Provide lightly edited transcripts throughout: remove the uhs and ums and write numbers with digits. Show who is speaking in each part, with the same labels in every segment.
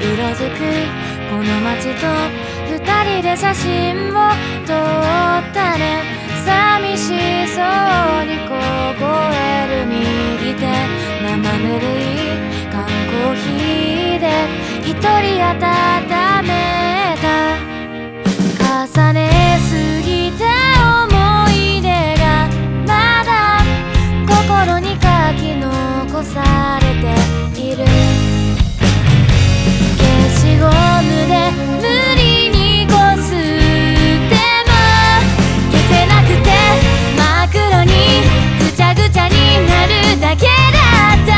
Speaker 1: 色づくこの街と二人で写真を撮ったね。寂しそうに凍える右手、生ぬるい缶コーヒーで一人温めた。重ねすぎた思い出がまだ心に書き残されている。消しゴムで無理にこすっても消せなくて真っ黒にぐちゃぐちゃになるだけだった。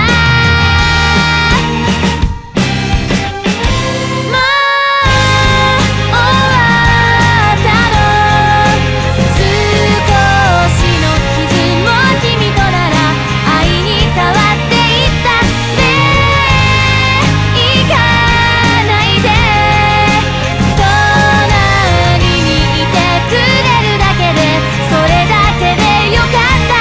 Speaker 1: もう終わったの。少しの傷も君となら愛に変わっていったね。行かないで隣にいてくれるだけでそれだけでよかった。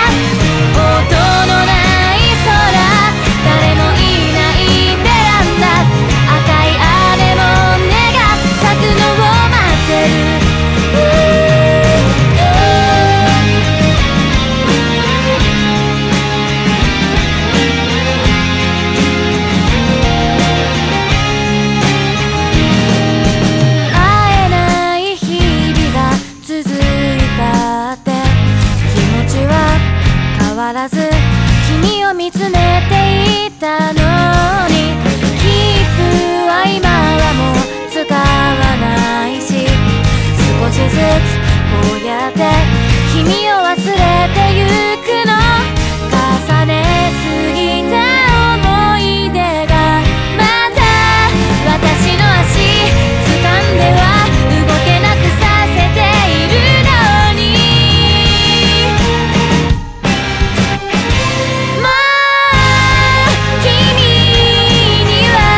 Speaker 1: 音のない空、誰もいないベランダ、赤いアネモネが咲くのを待ってる。会えない日々が続いたって気持ちは変わらず君を見つめていたのに、切符は今はもう使わないし、少しずつこうやって君を忘れてゆくの。重ねすぎた思い出がまた私の足掴んでは動けなくさせているのに、もう君には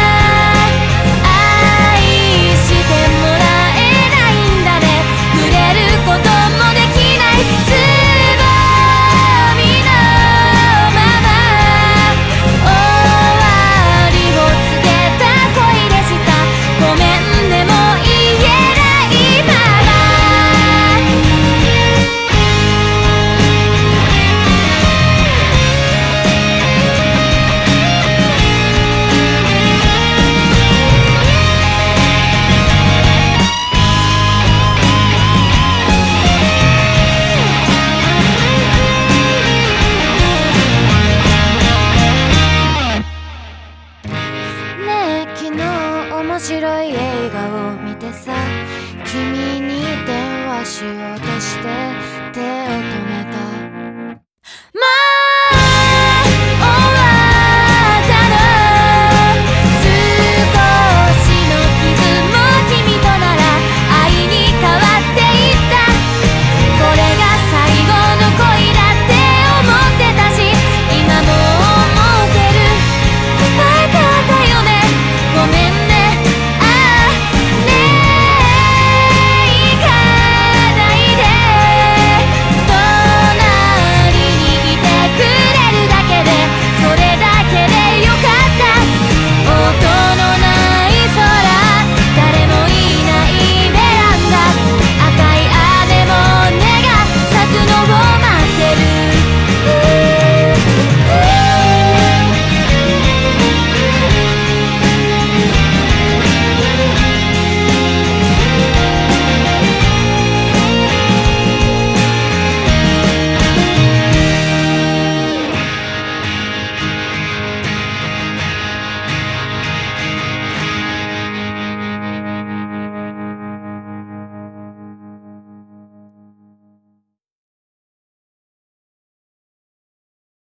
Speaker 1: 愛してもらえないんだね。触れることもできないつぼみのまま終わりを告げた恋でした。ごめんでも言えないまま。ねえ昨日面白い映画を見てさ、君に電話しようとして手を止